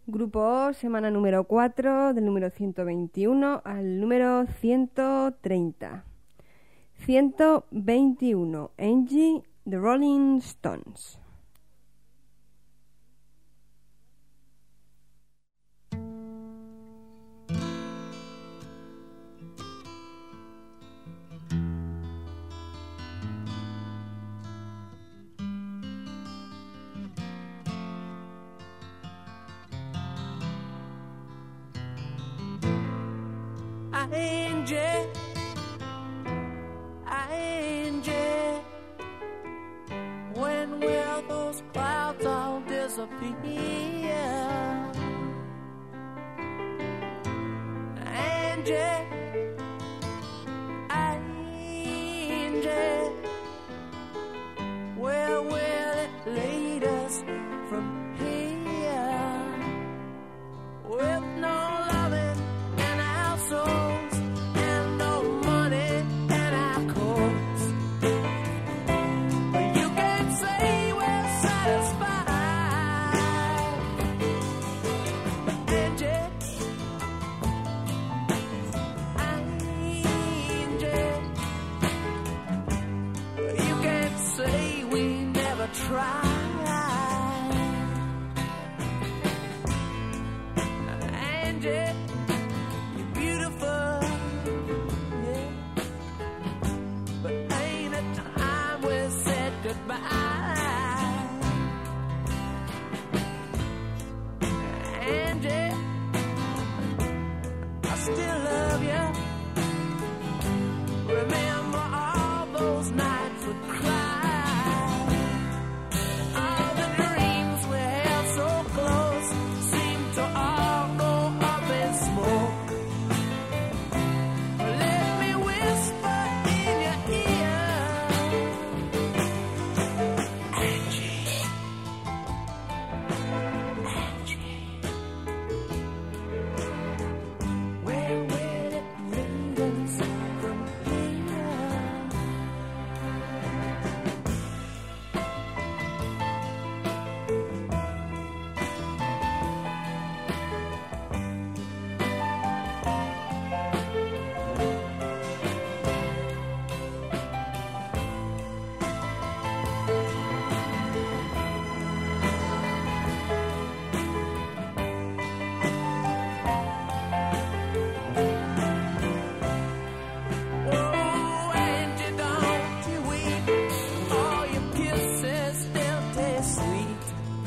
Grupo O, semana número 4, del número 121 al número 130. 121, Angie, The Rolling Stones. Angie, Angie, when will those clouds all disappear? Angie, Angie, where will it lead us from here? With no loving in our souls and no money in our coats, you can't say we're satisfied. Angie, Angie, you can't say we never tried. Angie, you're beautiful, yeah, but ain't it time we said goodbye? Angie, I still love you. Remember all those nights we cried. All the dreams we held so close seem to all go up in smoke. Let me whisper in your ear, Angie, Angie, where will it lead us from here? Oh, Angie, don't you weep. All your kisses still taste sweet.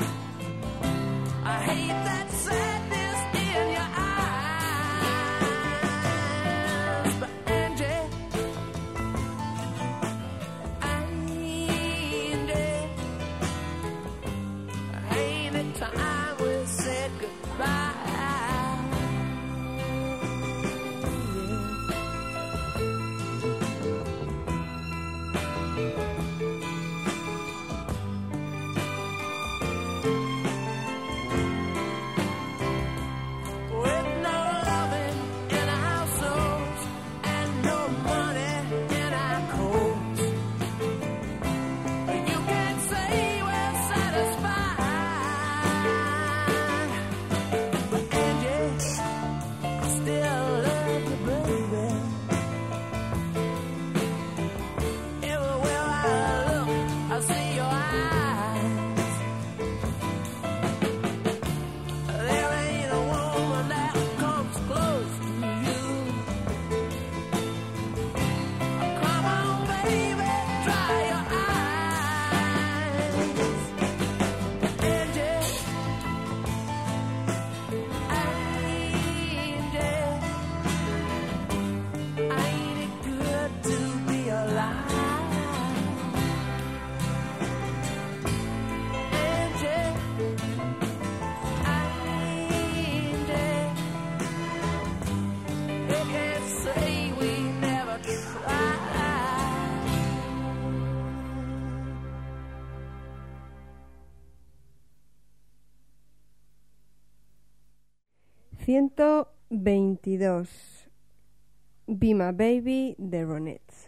I hate that sadness in your eyes. But Angie, Angie, ain't it time we said goodbye? With no loving in our souls and no money in our coats, you can't say we're satisfied. But Angie, I still love you, baby. Everywhere I look, I see your eyes. There ain't a woman that comes close to you. Come on, baby, dry your eyes. Angie, Angie, ain't it good to be alive? Angie, you can't say we never tried. 122, Be My Baby, The Ronettes.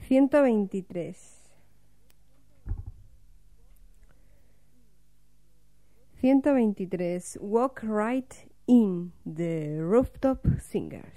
123. 123. Walk Right In, The Rooftop Singers.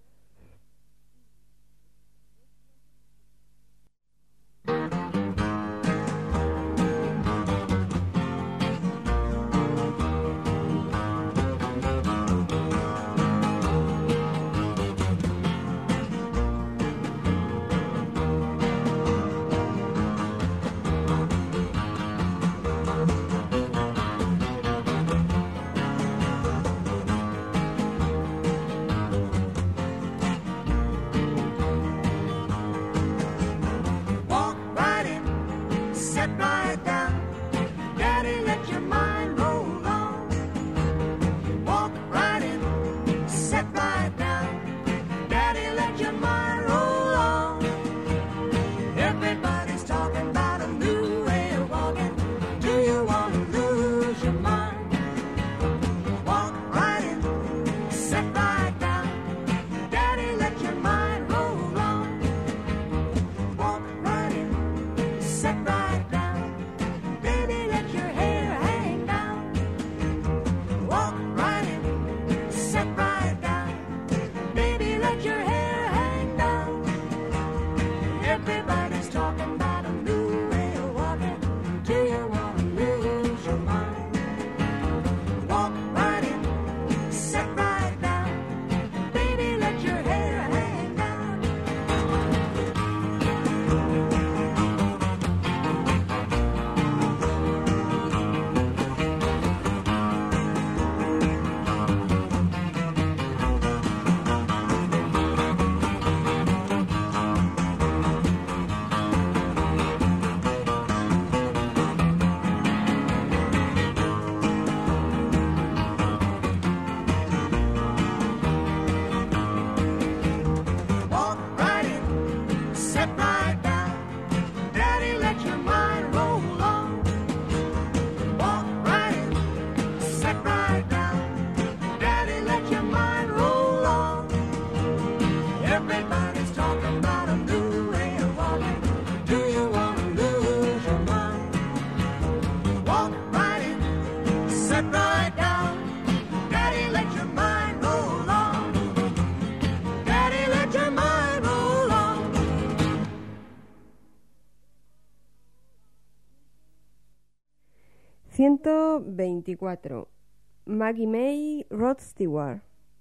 ...124... Maggie May, Rod Stewart.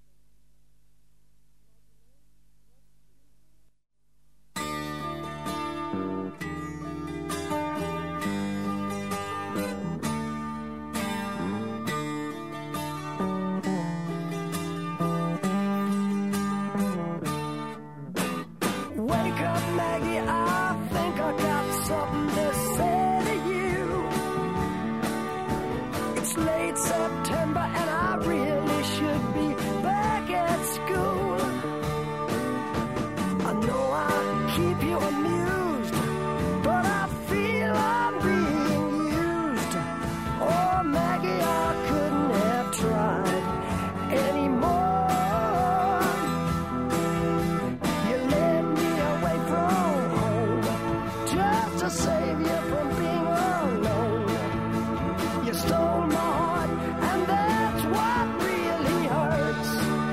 Wake up, Maggie, I think I got something to say to you. It's late September and I really should be back at school. I know I keep you amused, but I feel I'm being used. Oh, Maggie, I couldn't have tried anymore. You led me away from home just to save you from being alone. You stole my heart, and that's what really hurts.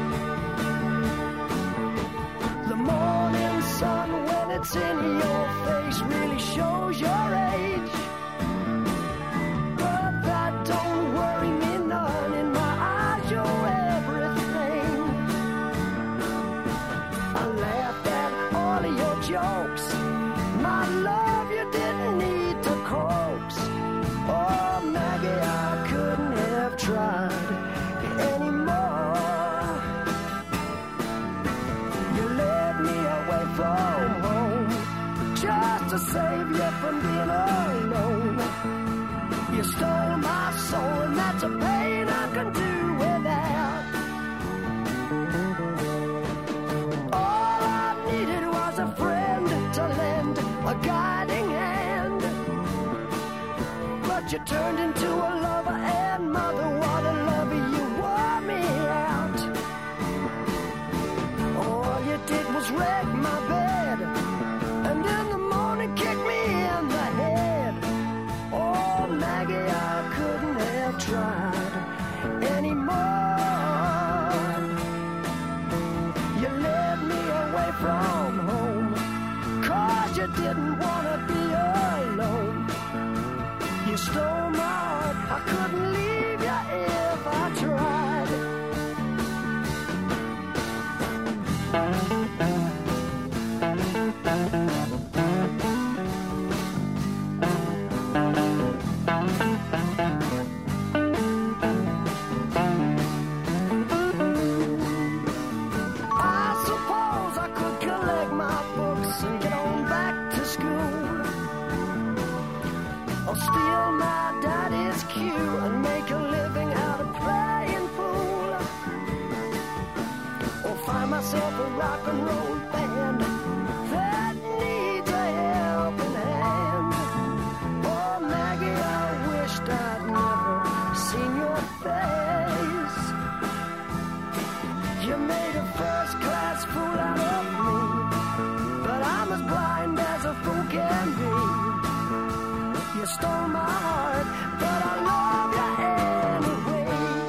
The morning sun, when it's in your face, really shows your age. But that don't worry me none. In my eyes, you're everything. I laughed at all of your jokes. My love, you didn't need to coax. Oh, Maggie, I couldn't have tried anymore. You led me away from home just to save you from being alone. You stole my soul, and that's a pain I can do without. All I needed was a friend to lend a guiding hand. But you turned into a lover and mother. What a lover, you wore me out. All you did was wreck my bed, and in the didn't want to be alone. You stole my heart, I couldn't leave you if I tried. Steal my daddy's cue and make a living out of playing fool, or find myself a rock and roll band that needs a helping hand. Oh Maggie, I wished I'd never seen your face. You made a first-class fool out of me, but I'm as blind as a fool can be. You stole my heart, but I love you anyway.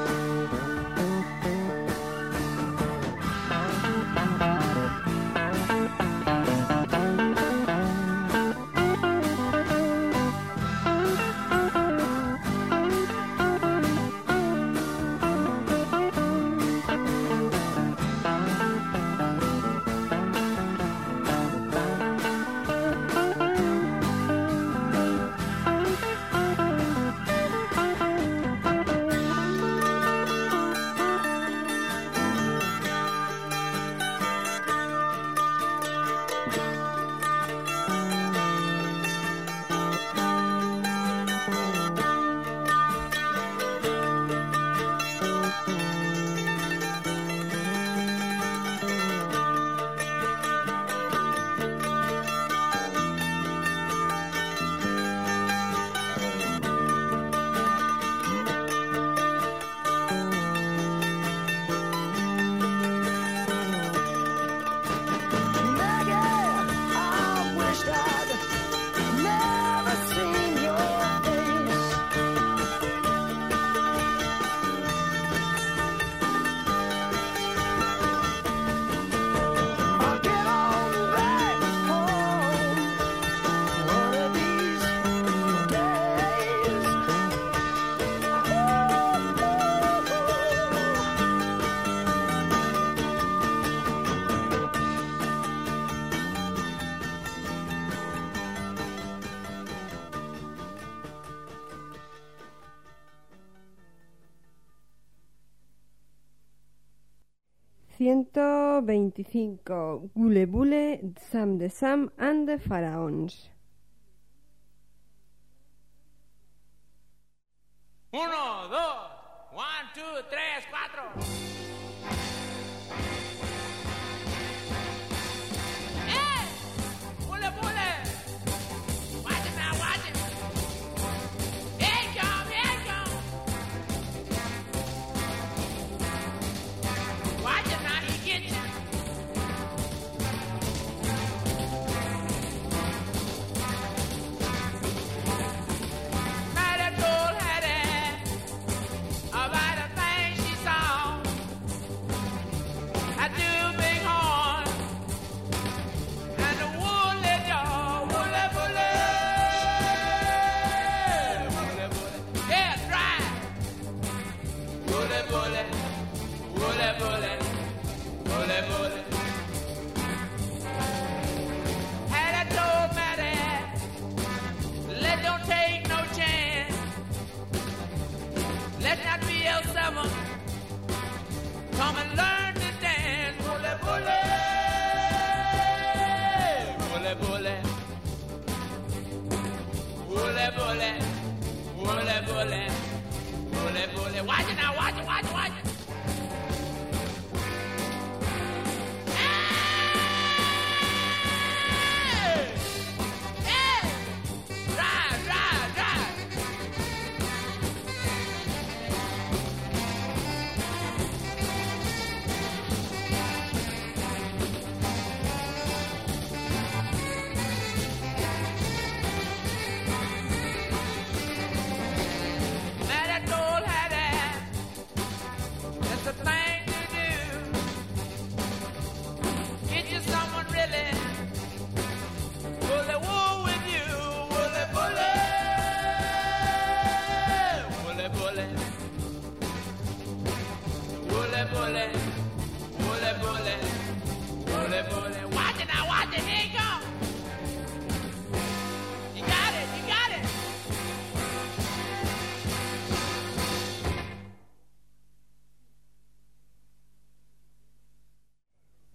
...125... Gule Bule, Sam de Sam and the Pharaohs. 1, 2, 1, 2, 3, 4.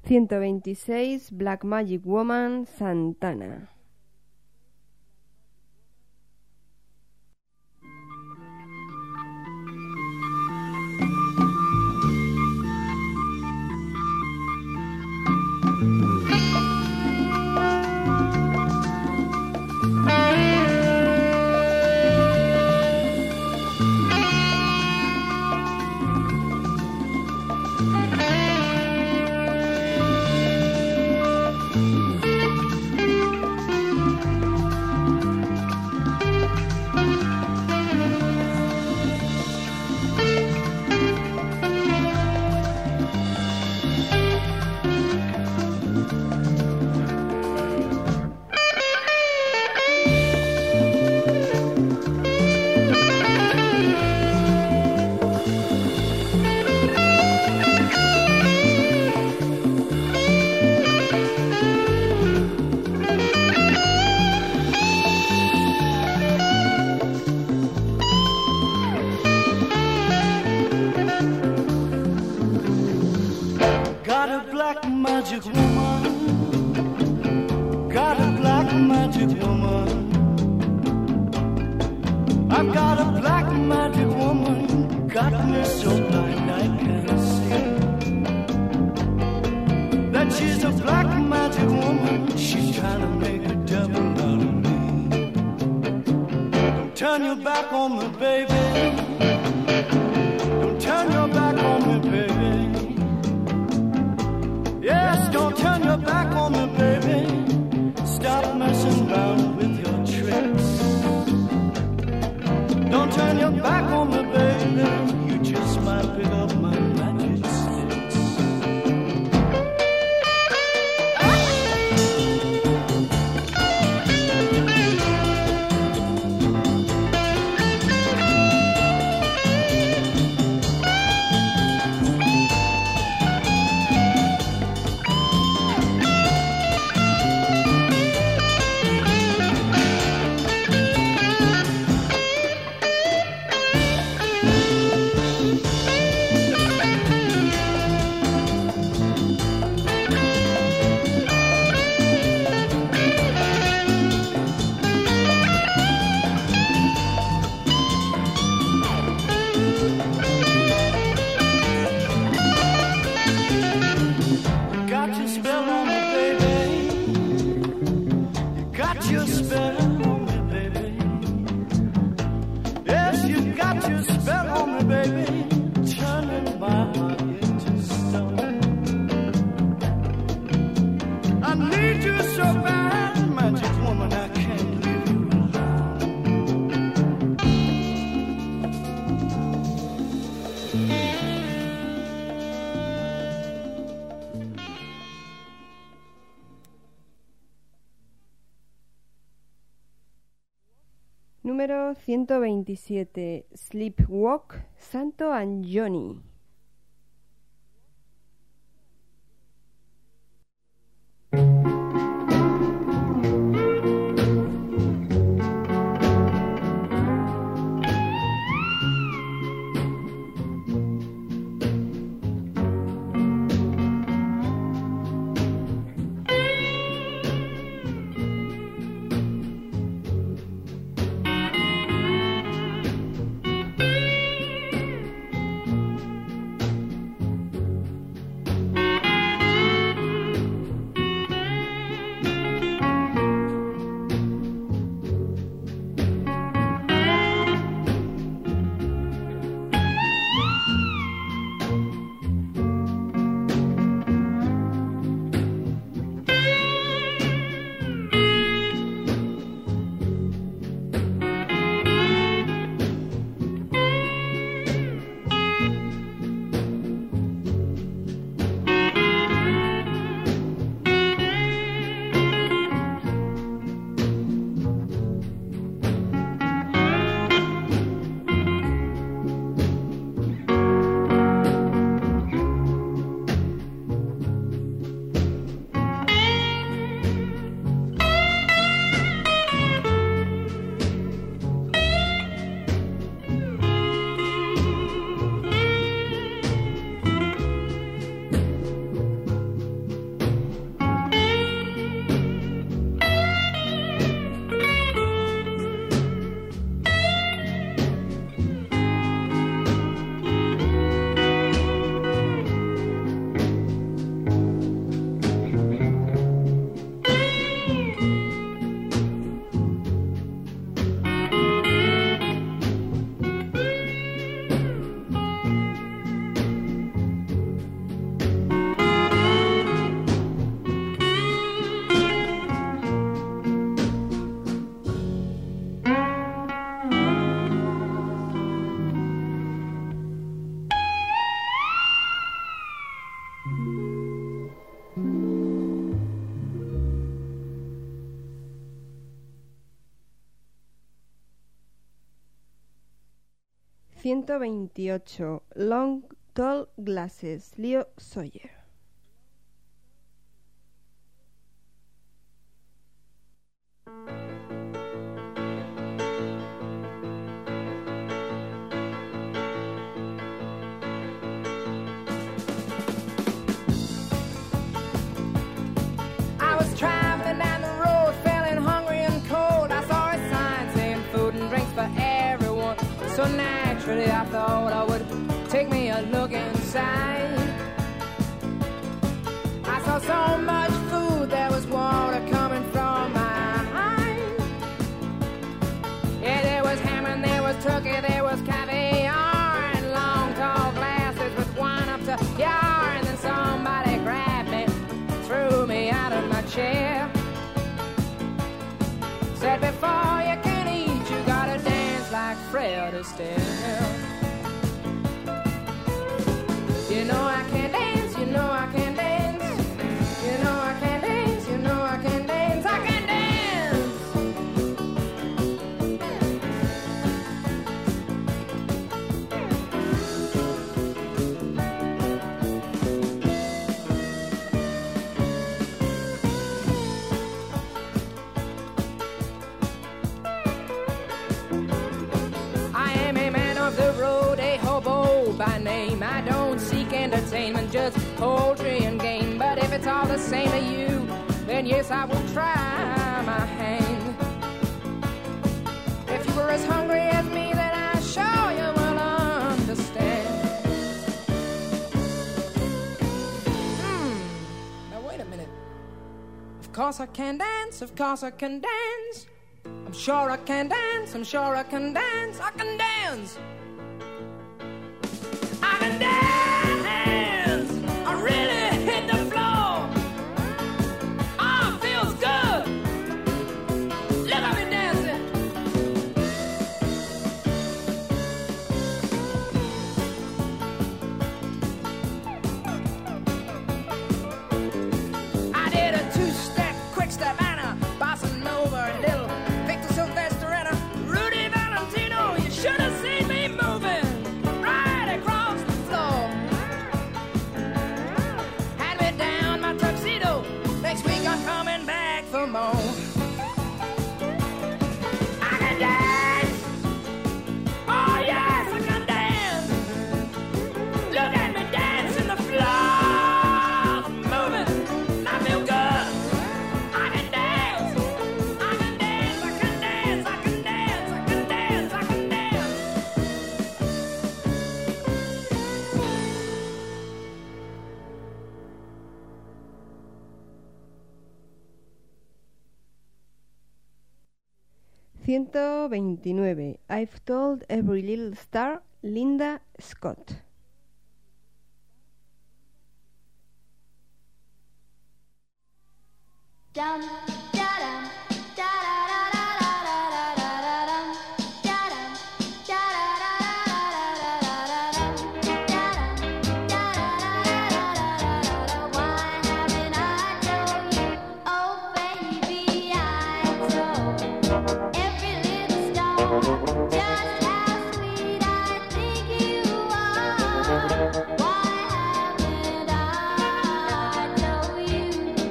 126, Black Magic Woman, Santana. Magic woman, got a black magic woman. I've got a black magic woman, got me so blind I can't see. That she's a black magic woman, she's trying to make a devil out of me. Don't turn your back on me, baby. Don't turn your back on me, baby. Yes, don't turn your back on me, baby. Stop messing around with your tricks. Don't turn your back on me, baby. You just might pick up my magic sticks. Número 127, Sleepwalk, Santo and Johnny. 128. Long Tall Glasses, Leo Sawyer. I was traveling down the road, feeling hungry and cold. I saw a sign saying food and drinks for everyone. So naturally I thought I would take me a look inside. I saw so much food, there was water coming from my eyes. Yeah, there was ham and there was turkey, there was caviar, and long tall glasses with wine up to yar. And then somebody grabbed me, threw me out of my chair. Said before you can eat, you gotta dance like Fred Astaire. You know I can dance, you know I can dance. You know I can dance, you know I can dance. I can dance. I am a man of the road, a hobo by name. I don't seek entertainment, just poultry and game. But if it's all the same to you, then yes, I will try my hand. If you were as hungry as me, then I'm sure you will understand. Now wait a minute. Of course I can dance, of course I can dance. I'm sure I can dance, I'm sure I can dance, I can dance. I can dance. I really hit the floor. Oh, it feels good. Look at me dancing. I did a two-step, quick step, and a bossa nova, a little Victor Sylvester and a Rudy Valentino. You should have seen me moving right across the floor. Had me down my tuxedo. Next week I'm coming back for more. I can dance. Oh yes, I can dance. Look at me dancing the floor, moving. I feel good. I can dance. I can dance. I can dance. I can dance. I can dance. I can dance. 129. I've told every little star, Linda Scott. Dum da dum da da da da da da da dum da dum da da da da da da da why haven't I told you? Oh baby, I told every little star just how sweet I think you are. Why haven't I told you?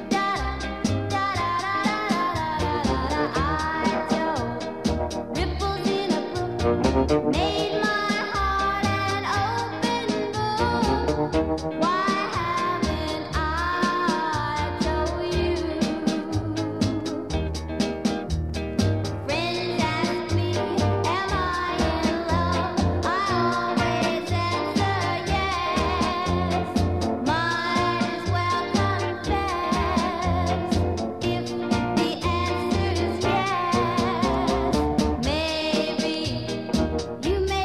Ripples in a brook made my heart an open book. Why haven't I told you? Friends ask me, am I in love? I always answer yes. Might as well confess if the answer is yes. Maybe you may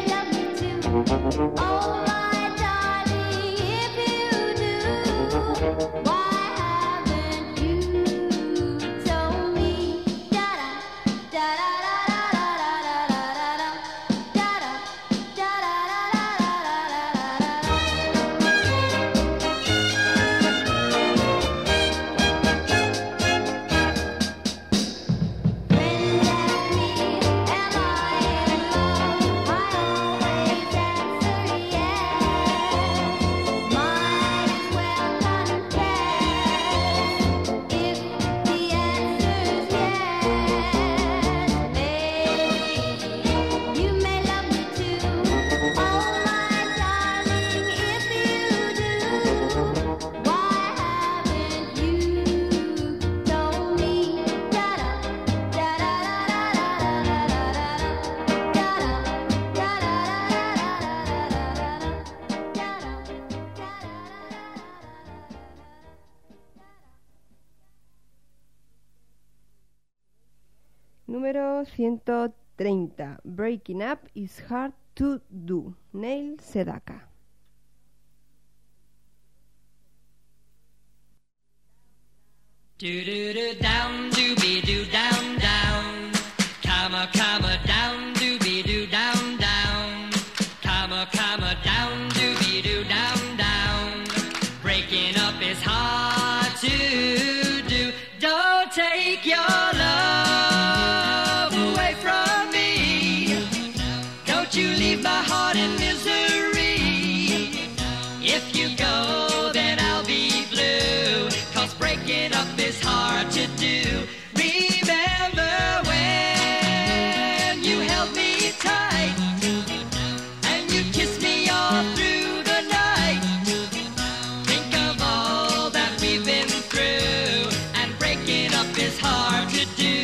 Número 130. Breaking up is hard to do. Neil Sedaka. Do do do down doobie doo down down, comma comma down doobie doo down down, comma comma down doobie doo down down. Breaking up is hard to do. Don't take your love away from me. Don't you leave my heart in misery. If you go, then I'll be blue. 'Cause breaking up is hard to do. Remember when you held me tight and you kissed me all through the night. Think of all that we've been through, and breaking up is hard to do.